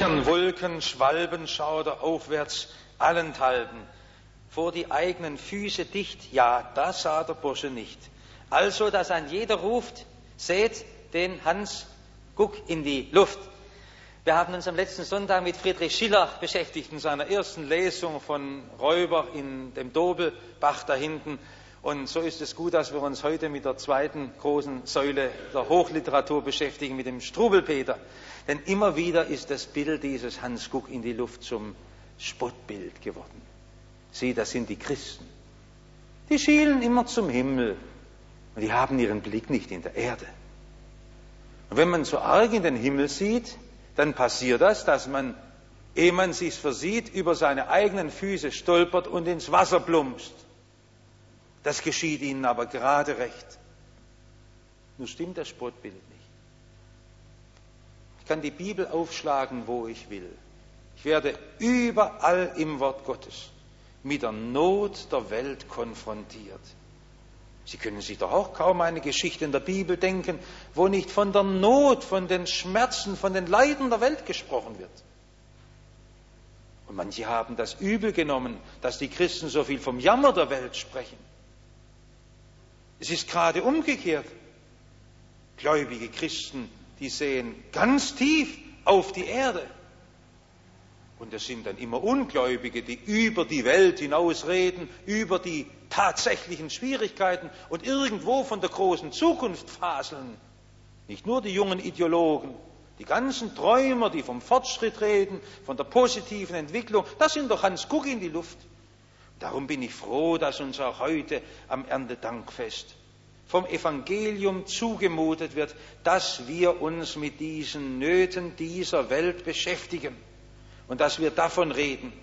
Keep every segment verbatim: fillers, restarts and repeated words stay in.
sichern Wolken, Schwalbenschauder aufwärts allenthalben. Vor die eigenen Füße dicht, ja, das sah der Bursche nicht. Also, dass ein jeder ruft, seht den Hans Guck in die Luft. Wir haben uns am letzten Sonntag mit Friedrich Schiller beschäftigt in seiner ersten Lesung von Räuber in dem Dobelbach da hinten. Und so ist es gut, dass wir uns heute mit der zweiten großen Säule der Hochliteratur beschäftigen, mit dem Struwwelpeter. Denn immer wieder ist das Bild dieses Hans Guck in die Luft zum Spottbild geworden. Sieh, das sind die Christen. Die schielen immer zum Himmel und die haben ihren Blick nicht in der Erde. Und wenn man so arg in den Himmel sieht, dann passiert das, dass man, ehe man sich's versieht, über seine eigenen Füße stolpert und ins Wasser plumpst. Das geschieht ihnen aber gerade recht. Nur stimmt das Spottbild nicht. Ich kann die Bibel aufschlagen, wo ich will. Ich werde überall im Wort Gottes mit der Not der Welt konfrontiert. Sie können sich doch auch kaum eine Geschichte in der Bibel denken, wo nicht von der Not, von den Schmerzen, von den Leiden der Welt gesprochen wird. Und manche haben das übel genommen, dass die Christen so viel vom Jammer der Welt sprechen. Es ist gerade umgekehrt. Gläubige Christen, die sehen ganz tief auf die Erde. Und es sind dann immer Ungläubige, die über die Welt hinausreden, über die tatsächlichen Schwierigkeiten und irgendwo von der großen Zukunft faseln. Nicht nur die jungen Ideologen, die ganzen Träumer, die vom Fortschritt reden, von der positiven Entwicklung, das sind doch Hans Guck in die Luft. Darum bin ich froh, dass uns auch heute am Erntedankfest vom Evangelium zugemutet wird, dass wir uns mit diesen Nöten dieser Welt beschäftigen und dass wir davon reden.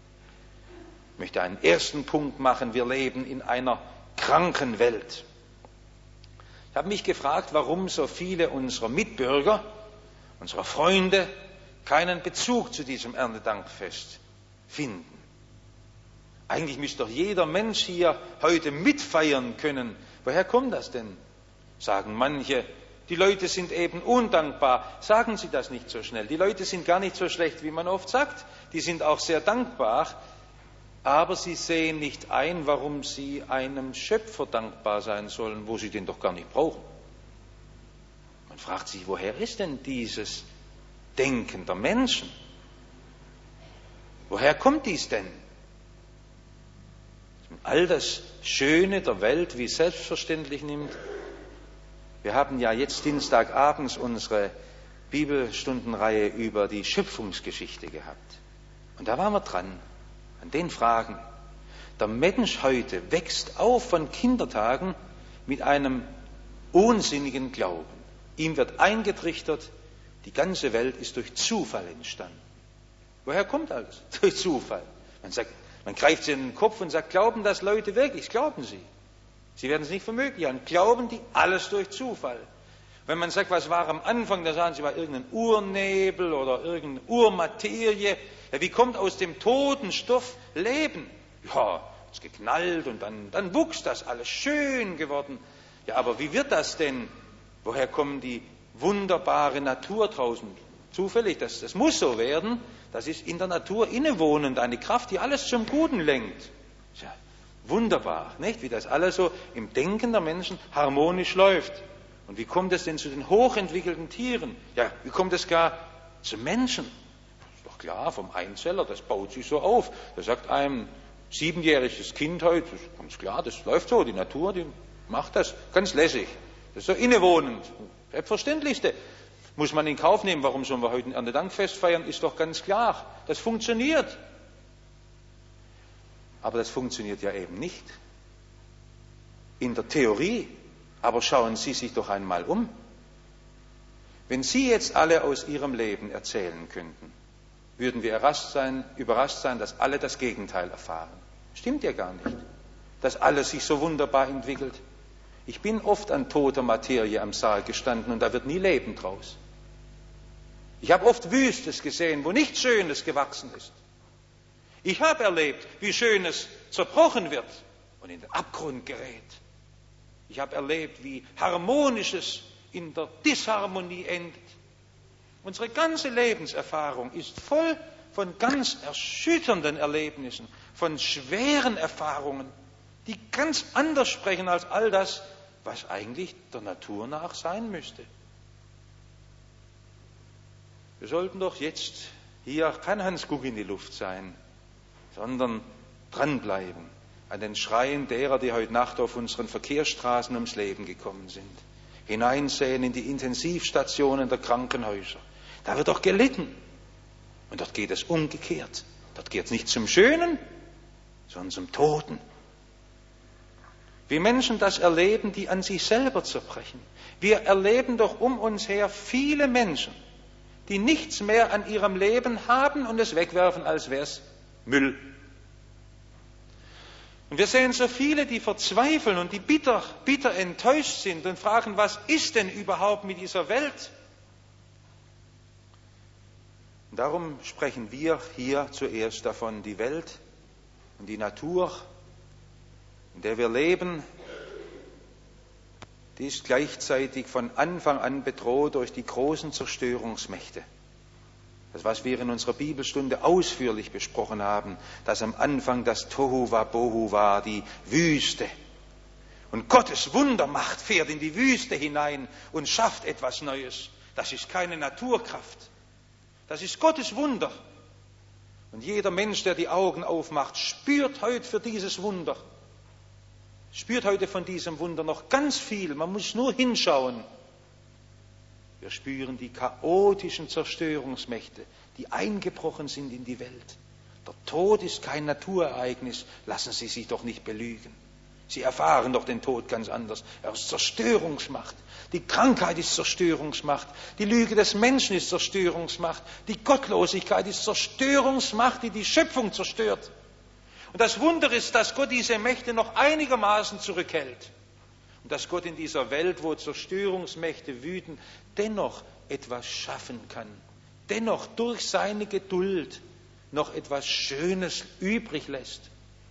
Ich möchte einen ersten Punkt machen. Wir leben in einer kranken Welt. Ich habe mich gefragt, warum so viele unserer Mitbürger, unserer Freunde keinen Bezug zu diesem Erntedankfest finden. Eigentlich müsste doch jeder Mensch hier heute mitfeiern können. Woher kommt das denn? Sagen manche, die Leute sind eben undankbar. Sagen Sie das nicht so schnell. Die Leute sind gar nicht so schlecht, wie man oft sagt. Die sind auch sehr dankbar. Aber sie sehen nicht ein, warum sie einem Schöpfer dankbar sein sollen, wo sie den doch gar nicht brauchen. Man fragt sich, woher ist denn dieses Denken der Menschen? Woher kommt dies denn? All das Schöne der Welt wie selbstverständlich nimmt. Wir haben ja jetzt Dienstagabends unsere Bibelstundenreihe über die Schöpfungsgeschichte gehabt. Und da waren wir dran, an den Fragen. Der Mensch heute wächst auf von Kindertagen mit einem unsinnigen Glauben. Ihm wird eingetrichtert, die ganze Welt ist durch Zufall entstanden. Woher kommt alles? Durch Zufall. Man sagt, man greift sich in den Kopf und sagt, glauben das Leute wirklich? Glauben sie. Sie werden es nicht für möglich halten. Glauben die alles durch Zufall? Wenn man sagt, was war am Anfang, dann sagen sie, war irgendein Urnebel oder irgendeine Urmaterie. Ja, wie kommt aus dem toten Stoff Leben? Ja, es geknallt und dann, dann wuchs das alles, schön geworden. Ja, aber wie wird das denn? Woher kommt die wunderbare Natur draußen? Zufällig, das, das muss so werden. Das ist in der Natur innewohnend, eine Kraft, die alles zum Guten lenkt. Ja, wunderbar, nicht? Wie das alles so im Denken der Menschen harmonisch läuft. Und wie kommt es denn zu den hochentwickelten Tieren? Ja, wie kommt es gar zu Menschen? Ist doch klar, vom Einzeller, das baut sich so auf. Da sagt einem siebenjähriges Kind heute, das ist ganz klar, das läuft so, die Natur, die macht das ganz lässig. Das ist so innewohnend. Selbstverständlichste. Muss man in Kauf nehmen, warum sollen wir heute ein Erntedankfest feiern, ist doch ganz klar. Das funktioniert. Aber das funktioniert ja eben nicht. In der Theorie. Aber schauen Sie sich doch einmal um. Wenn Sie jetzt alle aus Ihrem Leben erzählen könnten, würden wir überrascht sein, überrascht sein, dass alle das Gegenteil erfahren. Stimmt ja gar nicht, dass alles sich so wunderbar entwickelt. Ich bin oft an toter Materie am Sarg gestanden und da wird nie Leben draus. Ich habe oft Wüstes gesehen, wo nichts Schönes gewachsen ist. Ich habe erlebt, wie Schönes zerbrochen wird und in den Abgrund gerät. Ich habe erlebt, wie Harmonisches in der Disharmonie endet. Unsere ganze Lebenserfahrung ist voll von ganz erschütternden Erlebnissen, von schweren Erfahrungen, die ganz anders sprechen als all das, was eigentlich der Natur nach sein müsste. Wir sollten doch jetzt hier kein Hansguck in die Luft sein, sondern dranbleiben an den Schreien derer, die heute Nacht auf unseren Verkehrsstraßen ums Leben gekommen sind. Hineinsehen in die Intensivstationen der Krankenhäuser. Da wird doch gelitten. Und dort geht es umgekehrt. Dort geht es nicht zum Schönen, sondern zum Toten. Wie Menschen das erleben, die an sich selber zerbrechen. Wir erleben doch um uns her viele Menschen, die nichts mehr an ihrem Leben haben und es wegwerfen, als wäre es Müll. Und wir sehen so viele, die verzweifeln und die bitter, bitter enttäuscht sind und fragen, was ist denn überhaupt mit dieser Welt? Und darum sprechen wir hier zuerst davon, die Welt und die Natur, in der wir leben, die ist gleichzeitig von Anfang an bedroht durch die großen Zerstörungsmächte. Das, was wir in unserer Bibelstunde ausführlich besprochen haben, dass am Anfang das Tohu Wabohu war, die Wüste. Und Gottes Wundermacht fährt in die Wüste hinein und schafft etwas Neues. Das ist keine Naturkraft. Das ist Gottes Wunder. Und jeder Mensch, der die Augen aufmacht, spürt heute für dieses Wunder. Spürt heute von diesem Wunder noch ganz viel. Man muss nur hinschauen. Wir spüren die chaotischen Zerstörungsmächte, die eingebrochen sind in die Welt. Der Tod ist kein Naturereignis. Lassen Sie sich doch nicht belügen. Sie erfahren doch den Tod ganz anders. Er ist Zerstörungsmacht. Die Krankheit ist Zerstörungsmacht. Die Lüge des Menschen ist Zerstörungsmacht. Die Gottlosigkeit ist Zerstörungsmacht, die die Schöpfung zerstört. Und das Wunder ist, dass Gott diese Mächte noch einigermaßen zurückhält. Und dass Gott in dieser Welt, wo Zerstörungsmächte wüten, dennoch etwas schaffen kann. Dennoch durch seine Geduld noch etwas Schönes übrig lässt.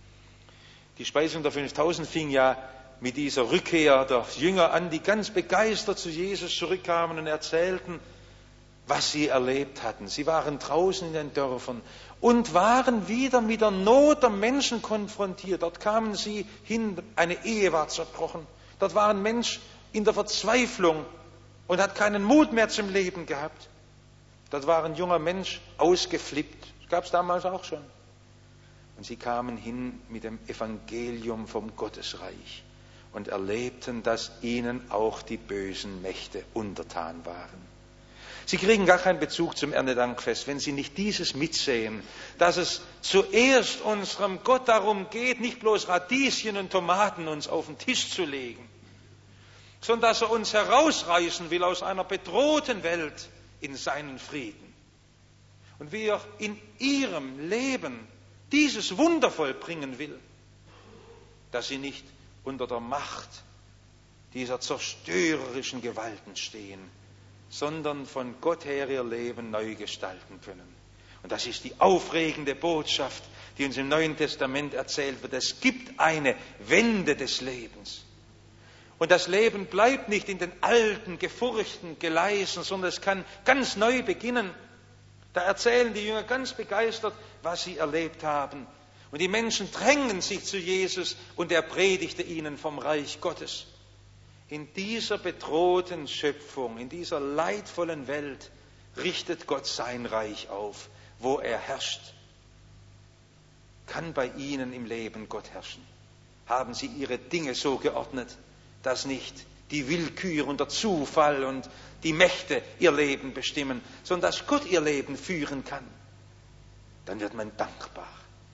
Die Speisung der fünftausend fing ja mit dieser Rückkehr der Jünger an, die ganz begeistert zu Jesus zurückkamen und erzählten, was sie erlebt hatten. Sie waren draußen in den Dörfern und waren wieder mit der Not der Menschen konfrontiert. Dort kamen sie hin, eine Ehe war zerbrochen. Dort war ein Mensch in der Verzweiflung und hat keinen Mut mehr zum Leben gehabt. Dort war ein junger Mensch ausgeflippt. Das gab es damals auch schon. Und sie kamen hin mit dem Evangelium vom Gottesreich und erlebten, dass ihnen auch die bösen Mächte untertan waren. Sie kriegen gar keinen Bezug zum Erntedankfest, wenn sie nicht dieses mitsehen, dass es zuerst unserem Gott darum geht, nicht bloß Radieschen und Tomaten uns auf den Tisch zu legen, sondern dass er uns herausreißen will aus einer bedrohten Welt in seinen Frieden. Und wie er in ihrem Leben dieses Wunder vollbringen will, dass sie nicht unter der Macht dieser zerstörerischen Gewalten stehen, sondern von Gott her ihr Leben neu gestalten können. Und das ist die aufregende Botschaft, die uns im Neuen Testament erzählt wird. Es gibt eine Wende des Lebens. Und das Leben bleibt nicht in den alten, gefurchten Gleisen, sondern es kann ganz neu beginnen. Da erzählen die Jünger ganz begeistert, was sie erlebt haben. Und die Menschen drängen sich zu Jesus und er predigte ihnen vom Reich Gottes. In dieser bedrohten Schöpfung, in dieser leidvollen Welt richtet Gott sein Reich auf, wo er herrscht. Kann bei Ihnen im Leben Gott herrschen? Haben Sie Ihre Dinge so geordnet, dass nicht die Willkür und der Zufall und die Mächte Ihr Leben bestimmen, sondern dass Gott Ihr Leben führen kann? Dann wird man dankbar.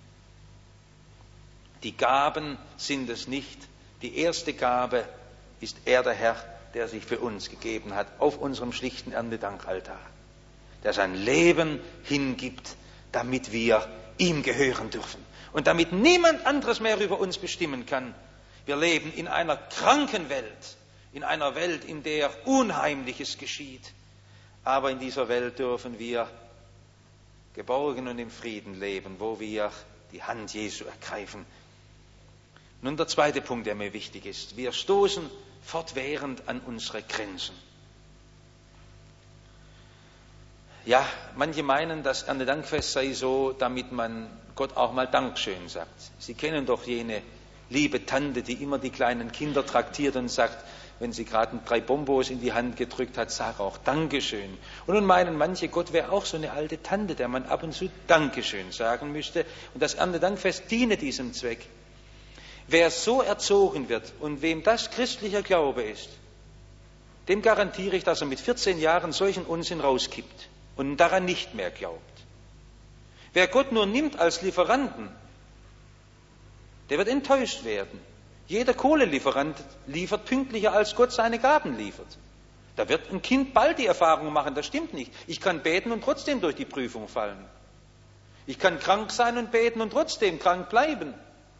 Die Gaben sind es nicht. Die erste Gabe ist er, der Herr, der sich für uns gegeben hat, auf unserem schlichten Erntedankaltar. Der sein Leben hingibt, damit wir ihm gehören dürfen. Und damit niemand anderes mehr über uns bestimmen kann. Wir leben in einer kranken Welt, in einer Welt, in der Unheimliches geschieht. Aber in dieser Welt dürfen wir geborgen und im Frieden leben, wo wir die Hand Jesu ergreifen. Nun der zweite Punkt, der mir wichtig ist. Wir stoßen fortwährend an unsere Grenzen. Ja, manche meinen, das Erntedankfest sei so, damit man Gott auch mal Dankeschön sagt. Sie kennen doch jene liebe Tante, die immer die kleinen Kinder traktiert und sagt, wenn sie gerade drei Bonbons in die Hand gedrückt hat, sag auch Dankeschön. Und nun meinen manche, Gott wäre auch so eine alte Tante, der man ab und zu Dankeschön sagen müsste. Und das Erntedankfest diene diesem Zweck. Wer so erzogen wird und wem das christlicher Glaube ist, dem garantiere ich, dass er mit vierzehn Jahren solchen Unsinn rauskippt und daran nicht mehr glaubt. Wer Gott nur nimmt als Lieferanten, der wird enttäuscht werden. Jeder Kohlelieferant liefert pünktlicher, als Gott seine Gaben liefert. Da wird ein Kind bald die Erfahrung machen, das stimmt nicht. Ich kann beten und trotzdem durch die Prüfung fallen. Ich kann krank sein und beten und trotzdem krank bleiben.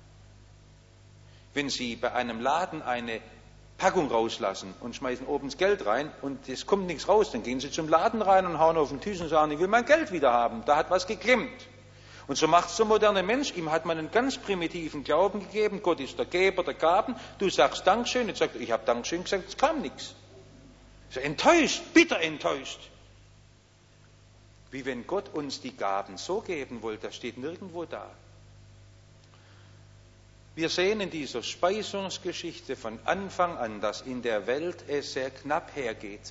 Wenn Sie bei einem Laden eine Packung rauslassen und schmeißen oben das Geld rein und es kommt nichts raus, dann gehen Sie zum Laden rein und hauen auf den Tisch und sagen, ich will mein Geld wieder haben, da hat was geklemmt. Und so macht es der moderne Mensch, ihm hat man einen ganz primitiven Glauben gegeben, Gott ist der Geber der Gaben, du sagst Dankeschön, jetzt sagt er, ich habe Dankeschön gesagt, es kam nichts. So enttäuscht, bitter enttäuscht. Wie wenn Gott uns die Gaben so geben wollte, das steht nirgendwo da. Wir sehen in dieser Speisungsgeschichte von Anfang an, dass in der Welt es sehr knapp hergeht.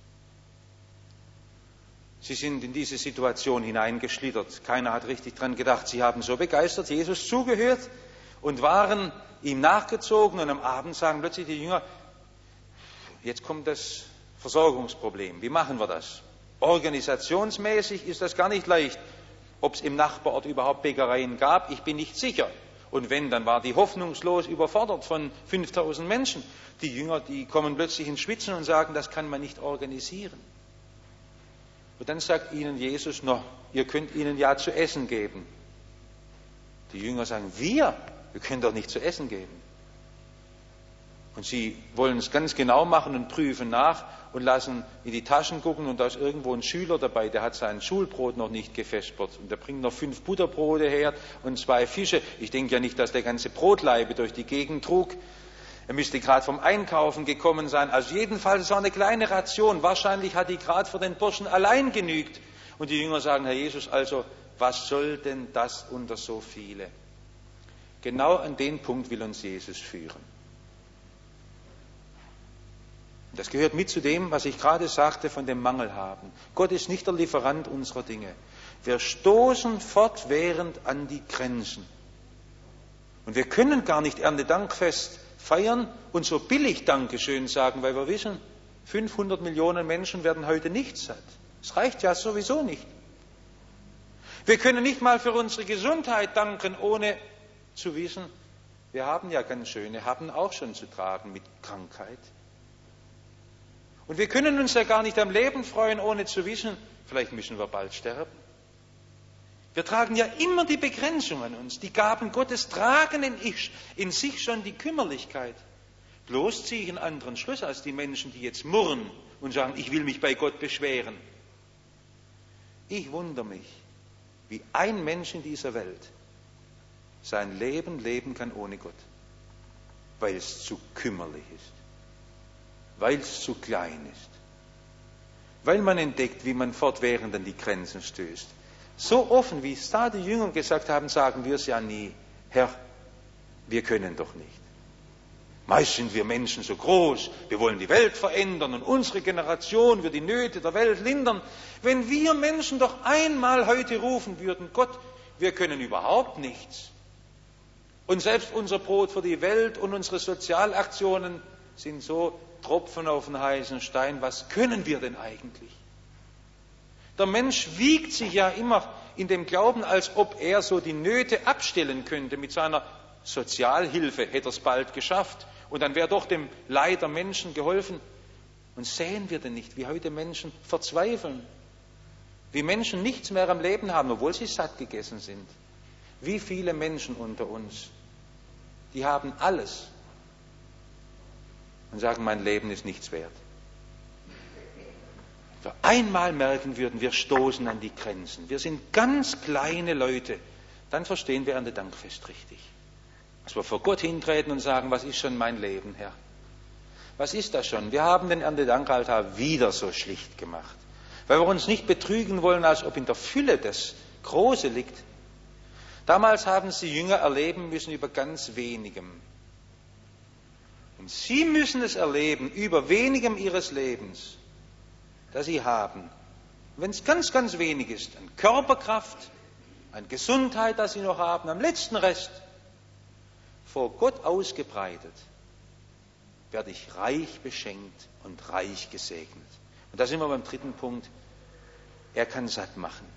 Sie sind in diese Situation hineingeschlittert. Keiner hat richtig dran gedacht. Sie haben so begeistert Jesus zugehört und waren ihm nachgezogen. Und am Abend sagen plötzlich die Jünger, jetzt kommt das Versorgungsproblem. Wie machen wir das? Organisationsmäßig ist das gar nicht leicht. Ob es im Nachbarort überhaupt Bäckereien gab, ich bin nicht sicher. Und wenn, dann war die hoffnungslos überfordert von fünftausend Menschen. Die Jünger, die kommen plötzlich ins Schwitzen und sagen, das kann man nicht organisieren. Und dann sagt ihnen Jesus, no, ihr könnt ihnen ja zu essen geben. Die Jünger sagen, wir? Wir können doch nicht zu essen geben. Und sie wollen es ganz genau machen und prüfen nach und lassen in die Taschen gucken und da ist irgendwo ein Schüler dabei, der hat sein Schulbrot noch nicht gefespert und der bringt noch fünf Butterbrote her und zwei Fische. Ich denke ja nicht, dass der ganze Brotlaibe durch die Gegend trug. Er müsste gerade vom Einkaufen gekommen sein. Also jedenfalls war eine kleine Ration. Wahrscheinlich hat die gerade für den Burschen allein genügt. Und die Jünger sagen, Herr Jesus, also was soll denn das unter so viele? Genau an den Punkt will uns Jesus führen. Das gehört mit zu dem, was ich gerade sagte, von dem Mangel haben. Gott ist nicht der Lieferant unserer Dinge. Wir stoßen fortwährend an die Grenzen. Und wir können gar nicht Erntedankfest feiern und so billig Dankeschön sagen, weil wir wissen, fünfhundert Millionen Menschen werden heute nicht satt. Das reicht ja sowieso nicht. Wir können nicht mal für unsere Gesundheit danken, ohne zu wissen, wir haben ja ganz schöne, haben auch schon zu tragen mit Krankheit. Und wir können uns ja gar nicht am Leben freuen, ohne zu wissen, vielleicht müssen wir bald sterben. Wir tragen ja immer die Begrenzung an uns. Die Gaben Gottes tragen in, ich, in sich schon die Kümmerlichkeit. Bloß ziehe ich einen anderen Schluss als die Menschen, die jetzt murren und sagen, ich will mich bei Gott beschweren. Ich wundere mich, wie ein Mensch in dieser Welt sein Leben leben kann ohne Gott, weil es zu kümmerlich ist, weil es zu klein ist, weil man entdeckt, wie man fortwährend an die Grenzen stößt. So offen, wie es da die Jünger gesagt haben, sagen wir es ja nie. Herr, wir können doch nicht. Meist sind wir Menschen so groß, wir wollen die Welt verändern und unsere Generation wird die Nöte der Welt lindern. Wenn wir Menschen doch einmal heute rufen würden, Gott, wir können überhaupt nichts. Und selbst unser Brot für die Welt und unsere Sozialaktionen sind so Tropfen auf den heißen Stein. Was können wir denn eigentlich? Der Mensch wiegt sich ja immer in dem Glauben, als ob er so die Nöte abstellen könnte. Mit seiner Sozialhilfe hätte er es bald geschafft. Und dann wäre doch dem Leid der Menschen geholfen. Und sehen wir denn nicht, wie heute Menschen verzweifeln? Wie Menschen nichts mehr am Leben haben, obwohl sie satt gegessen sind. Wie viele Menschen unter uns, die haben alles und sagen, mein Leben ist nichts wert. Wenn wir einmal merken würden, wir stoßen an die Grenzen, wir sind ganz kleine Leute, dann verstehen wir Erntedankfest richtig. Dass wir vor Gott hintreten und sagen, was ist schon mein Leben, Herr? Was ist das schon? Wir haben den Erntedankaltar wieder so schlicht gemacht. weil wir uns nicht betrügen wollen, als ob in der Fülle das Große liegt. Damals haben sie Jünger erleben müssen über ganz wenigem. Und sie müssen es erleben über wenigem ihres Lebens, das sie haben. Wenn es ganz, ganz wenig ist, an Körperkraft, an Gesundheit, das sie noch haben, am letzten Rest, vor Gott ausgebreitet, werde ich reich beschenkt und reich gesegnet. Und da sind wir beim dritten Punkt. Er kann satt machen.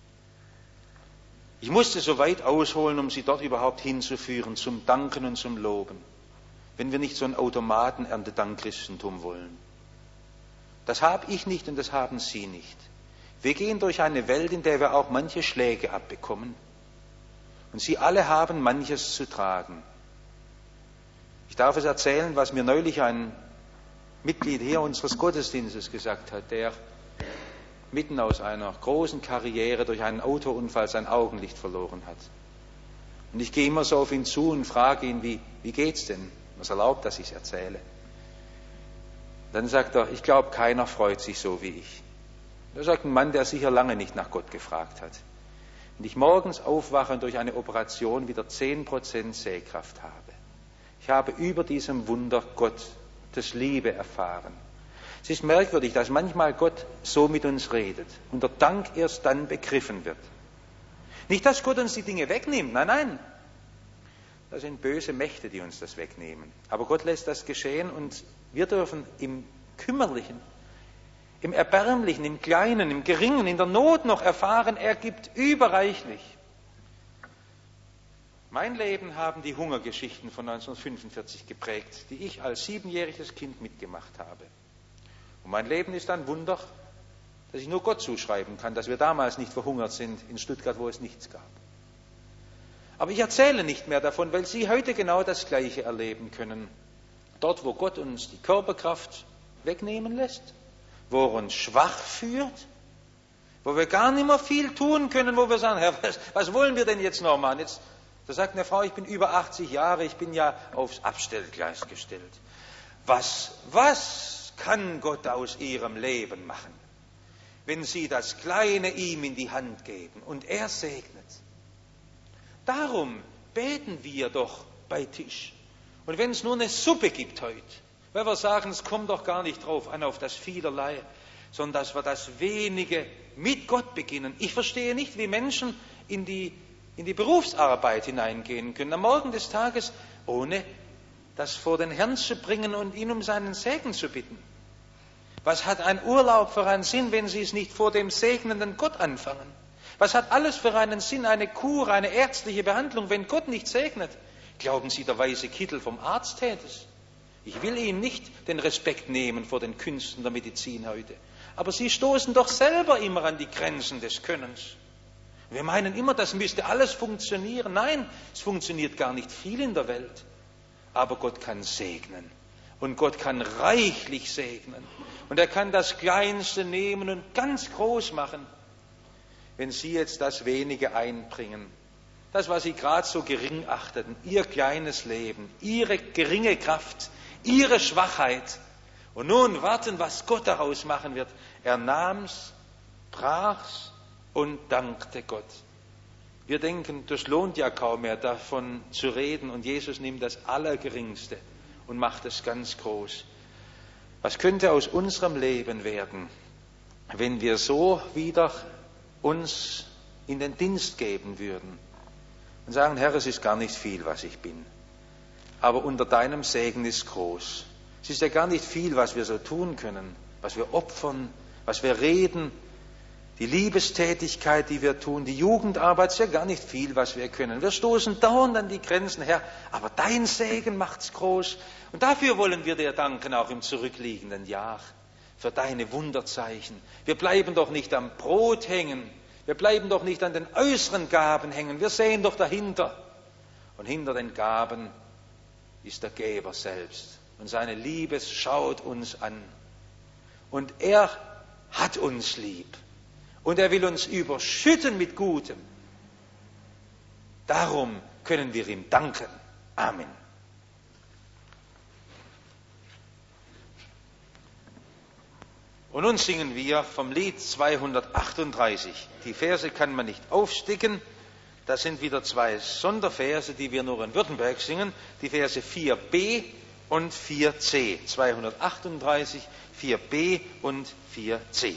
Ich musste so weit ausholen, um sie dort überhaupt hinzuführen, zum Danken und zum Loben. Wenn wir nicht so ein Automaten-Erntedank-Christentum wollen. Das habe ich nicht und das haben Sie nicht. Wir gehen durch eine Welt, in der wir auch manche Schläge abbekommen. Und Sie alle haben manches zu tragen. Ich darf es erzählen, was mir neulich ein Mitglied hier unseres Gottesdienstes gesagt hat, der mitten aus einer großen Karriere durch einen Autounfall sein Augenlicht verloren hat. Und ich gehe immer so auf ihn zu und frage ihn, wie, wie geht's denn? Was erlaubt, dass ich es erzähle? Dann sagt er, ich glaube, keiner freut sich so wie ich. Das sagt ein Mann, der sicher lange nicht nach Gott gefragt hat. Wenn ich morgens aufwache und durch eine Operation wieder zehn Prozent Sehkraft habe. Ich habe über diesem Wunder Gottes Liebe erfahren. Es ist merkwürdig, dass manchmal Gott so mit uns redet und der Dank erst dann begriffen wird. Nicht, dass Gott uns die Dinge wegnimmt, nein, nein. Das sind böse Mächte, die uns das wegnehmen. Aber Gott lässt das geschehen und wir dürfen im Kümmerlichen, im Erbärmlichen, im Kleinen, im Geringen, in der Not noch erfahren, er gibt überreichlich. Mein Leben haben die Hungergeschichten von neunzehnhundertfünfundvierzig geprägt, die ich als siebenjähriges Kind mitgemacht habe. Und mein Leben ist ein Wunder, das ich nur Gott zuschreiben kann, dass wir damals nicht verhungert sind in Stuttgart, wo es nichts gab. Aber ich erzähle nicht mehr davon, weil Sie heute genau das Gleiche erleben können. Dort, wo Gott uns die Körperkraft wegnehmen lässt, wo er uns schwach führt, wo wir gar nicht mehr viel tun können, wo wir sagen, Herr, was, was wollen wir denn jetzt noch machen? Jetzt, da sagt eine Frau, ich bin über achtzig Jahre, ich bin ja aufs Abstellgleis gestellt. Was, was kann Gott aus Ihrem Leben machen, wenn Sie das Kleine ihm in die Hand geben und er segnet? Darum beten wir doch bei Tisch. Und wenn es nur eine Suppe gibt heute, weil wir sagen, es kommt doch gar nicht drauf an, auf das Vielerlei, sondern dass wir das Wenige mit Gott beginnen. Ich verstehe nicht, wie Menschen in die, in die Berufsarbeit hineingehen können, am Morgen des Tages, ohne das vor den Herrn zu bringen und ihn um seinen Segen zu bitten. Was hat ein Urlaub für einen Sinn, wenn Sie es nicht vor dem segnenden Gott anfangen? Was hat alles für einen Sinn, eine Kur, eine ärztliche Behandlung, wenn Gott nicht segnet? Glauben Sie, der weiße Kittel vom Arzt tät es? Ich will Ihnen nicht den Respekt nehmen vor den Künsten der Medizin heute. Aber Sie stoßen doch selber immer an die Grenzen des Könnens. Wir meinen immer, das müsste alles funktionieren. Nein, es funktioniert gar nicht viel in der Welt. Aber Gott kann segnen. Und Gott kann reichlich segnen. Und er kann das Kleinste nehmen und ganz groß machen. Wenn Sie jetzt das Wenige einbringen, das, was Sie gerade so gering achteten, Ihr kleines Leben, Ihre geringe Kraft, Ihre Schwachheit, und nun warten, was Gott daraus machen wird. Er nahm's, brach's und dankte Gott. Wir denken, das lohnt ja kaum mehr, davon zu reden, und Jesus nimmt das Allergeringste und macht es ganz groß. Was könnte aus unserem Leben werden, wenn wir so wieder uns in den Dienst geben würden und sagen, Herr, es ist gar nicht viel, was ich bin, aber unter deinem Segen ist groß. Es ist ja gar nicht viel, was wir so tun können, was wir opfern, was wir reden, die Liebestätigkeit, die wir tun, die Jugendarbeit, ist ja gar nicht viel, was wir können. Wir stoßen dauernd an die Grenzen, Herr, aber dein Segen macht's groß. Und dafür wollen wir dir danken, auch im zurückliegenden Jahr, für deine Wunderzeichen. Wir bleiben doch nicht am Brot hängen, wir bleiben doch nicht an den äußeren Gaben hängen, wir sehen doch dahinter. Und hinter den Gaben ist der Geber selbst. Und seine Liebe schaut uns an. Und er hat uns lieb. Und er will uns überschütten mit Gutem. Darum können wir ihm danken. Amen. Und nun singen wir vom Lied zweihundertachtunddreißig. Die Verse kann man nicht aufsticken. Das sind wieder zwei Sonderverse, die wir nur in Württemberg singen. Die Verse vier b und vier c. zweihundertachtunddreißig, vier b und vier c.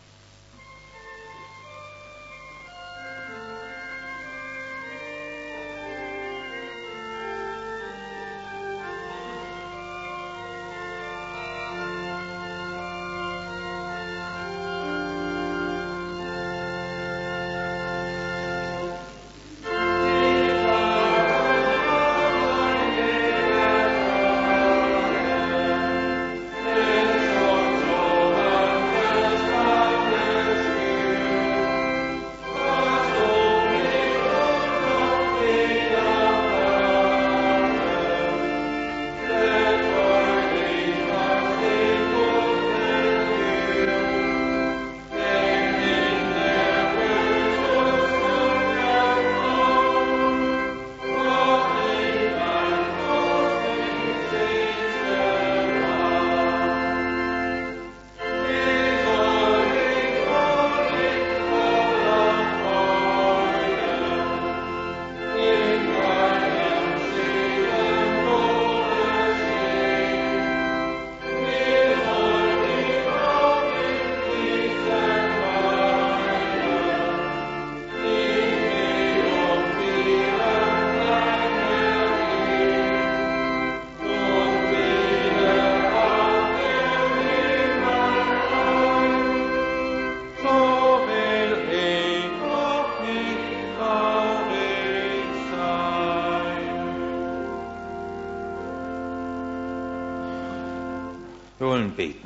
Wir wollen beten.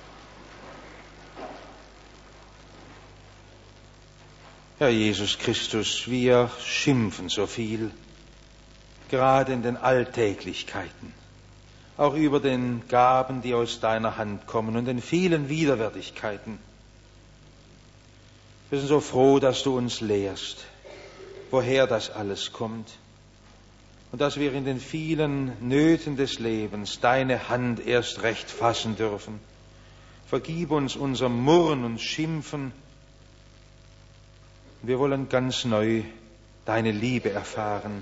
Herr Jesus Christus, wir schimpfen so viel, gerade in den Alltäglichkeiten, auch über den Gaben, die aus deiner Hand kommen und den vielen Widerwärtigkeiten. Wir sind so froh, dass du uns lehrst, woher das alles kommt. Und dass wir in den vielen Nöten des Lebens deine Hand erst recht fassen dürfen. Vergib uns unser Murren und Schimpfen. Wir wollen ganz neu deine Liebe erfahren.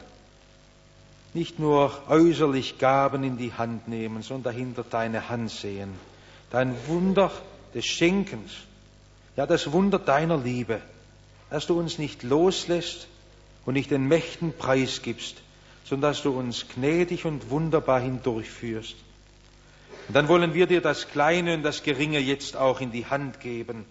Nicht nur äußerlich Gaben in die Hand nehmen, sondern dahinter deine Hand sehen. Dein Wunder des Schenkens, ja das Wunder deiner Liebe, dass du uns nicht loslässt und nicht den Mächten preisgibst, sondern dass du uns gnädig und wunderbar hindurchführst. Und dann wollen wir dir das Kleine und das Geringe jetzt auch in die Hand geben.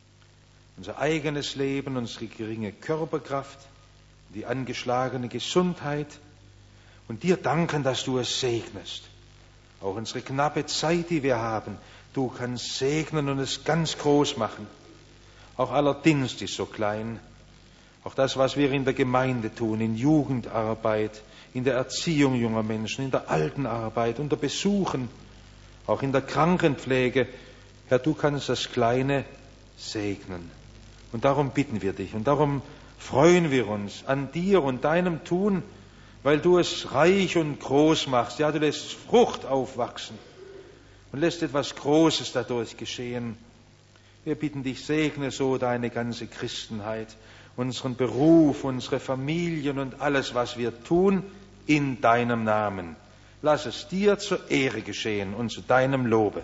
Unser eigenes Leben, unsere geringe Körperkraft, die angeschlagene Gesundheit und dir danken, dass du es segnest. Auch unsere knappe Zeit, die wir haben, du kannst segnen und es ganz groß machen. Auch aller Dienst ist so klein. Auch das, was wir in der Gemeinde tun, in Jugendarbeit, in der Erziehung junger Menschen, in der Altenarbeit, unter Besuchen, auch in der Krankenpflege. Herr, du kannst das Kleine segnen. Und darum bitten wir dich und darum freuen wir uns an dir und deinem Tun, weil du es reich und groß machst. Ja, du lässt Frucht aufwachsen und lässt etwas Großes dadurch geschehen. Wir bitten dich, segne so deine ganze Christenheit, unseren Beruf, unsere Familien und alles, was wir tun, in deinem Namen. Lass es dir zur Ehre geschehen und zu deinem Lobe.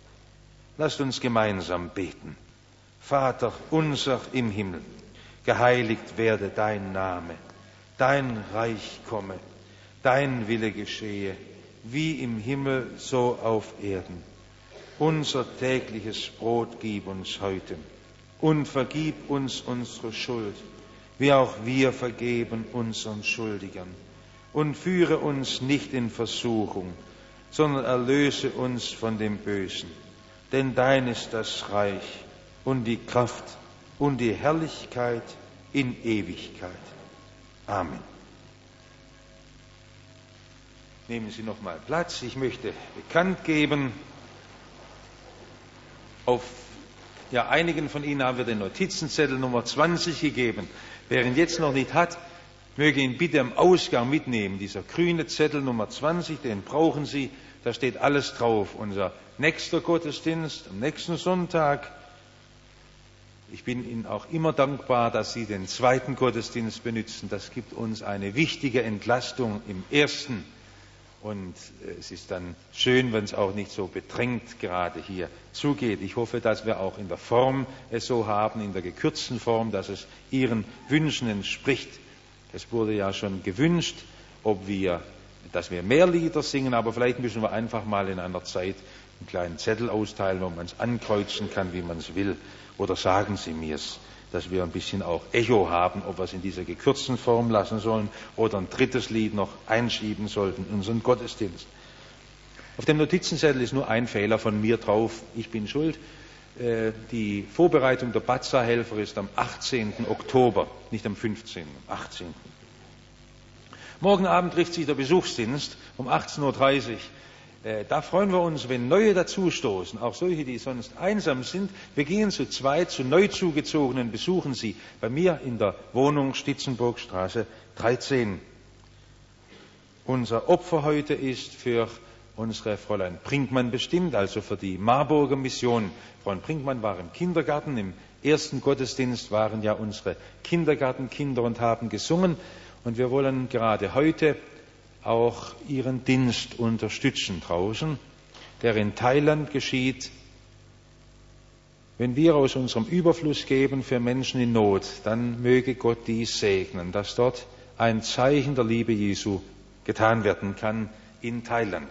Lasst uns gemeinsam beten. Vater unser im Himmel, geheiligt werde dein Name, dein Reich komme, dein Wille geschehe, wie im Himmel so auf Erden. Unser tägliches Brot gib uns heute und vergib uns unsere Schuld, wie auch wir vergeben unseren Schuldigern. Und führe uns nicht in Versuchung, sondern erlöse uns von dem Bösen. Denn dein ist das Reich und die Kraft und die Herrlichkeit in Ewigkeit. Amen. Nehmen Sie noch mal Platz. Ich möchte bekannt geben, auf ja, einigen von Ihnen haben wir den Notizenzettel Nummer zwanzig gegeben. Wer ihn jetzt noch nicht hat, möge ihn bitte am Ausgang mitnehmen. Dieser grüne Zettel Nummer zwanzig, den brauchen Sie. Da steht alles drauf. Unser nächster Gottesdienst am nächsten Sonntag. Ich bin Ihnen auch immer dankbar, dass Sie den zweiten Gottesdienst benutzen. Das gibt uns eine wichtige Entlastung im ersten. Und es ist dann schön, wenn es auch nicht so bedrängt gerade hier zugeht. Ich hoffe, dass wir auch in der Form es so haben, in der gekürzten Form, dass es Ihren Wünschen entspricht. Es wurde ja schon gewünscht, ob wir, dass wir mehr Lieder singen, aber vielleicht müssen wir einfach mal in einer Zeit einen kleinen Zettel austeilen, wo man es ankreuzen kann, wie man es will. Oder sagen Sie mir's, dass wir ein bisschen auch Echo haben, ob wir es in dieser gekürzten Form lassen sollen oder ein drittes Lied noch einschieben sollten in unseren Gottesdienst. Auf dem Notizenzettel ist nur ein Fehler von mir drauf. Ich bin schuld. Die Vorbereitung der Batza-Helfer ist am achtzehnten Oktober, nicht am fünfzehnten, am achtzehnten Morgen Abend trifft sich der Besuchsdienst um achtzehn Uhr dreißig. Da freuen wir uns, wenn Neue dazustoßen, auch solche, die sonst einsam sind. Wir gehen zu zweit zu Neuzugezogenen, besuchen sie bei mir in der Wohnung Stitzenburgstraße dreizehn. Unser Opfer heute ist für unsere Fräulein Brinkmann bestimmt, also für die Marburger Mission. Fräulein Brinkmann war im Kindergarten, im ersten Gottesdienst waren ja unsere Kindergartenkinder und haben gesungen. Und wir wollen gerade heute auch ihren Dienst unterstützen draußen, der in Thailand geschieht. Wenn wir aus unserem Überfluss geben für Menschen in Not, dann möge Gott dies segnen, dass dort ein Zeichen der Liebe Jesu getan werden kann in Thailand.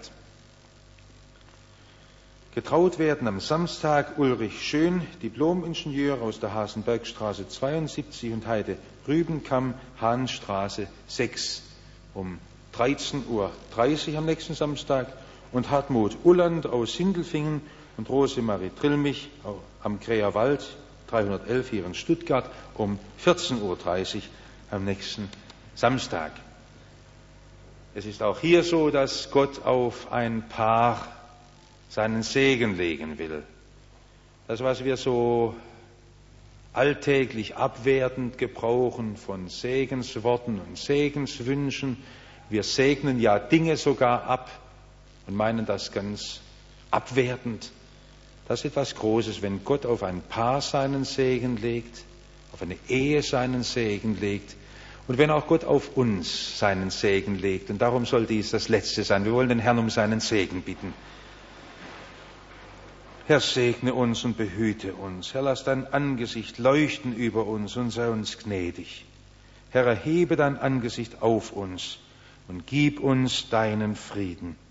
Getraut werden am Samstag Ulrich Schön, Diplom-Ingenieur aus der Hasenbergstraße zweiundsiebzig und Heide Rübenkamm, Hahnstraße sechs, um dreizehn Uhr dreißig am nächsten Samstag, und Hartmut Ulland aus Sindelfingen und Rosemarie Trillmich am Kräherwald dreihundertelf hier in Stuttgart um vierzehn Uhr dreißig am nächsten Samstag. Es ist auch hier so, dass Gott auf ein Paar seinen Segen legen will. Das, was wir so alltäglich abwertend gebrauchen von Segensworten und Segenswünschen, wir segnen ja Dinge sogar ab und meinen das ganz abwertend. Das ist etwas Großes, wenn Gott auf ein Paar seinen Segen legt, auf eine Ehe seinen Segen legt und wenn auch Gott auf uns seinen Segen legt. Und darum soll dies das Letzte sein. Wir wollen den Herrn um seinen Segen bitten. Herr, segne uns und behüte uns. Herr, lass dein Angesicht leuchten über uns und sei uns gnädig. Herr, erhebe dein Angesicht auf uns und gib uns deinen Frieden.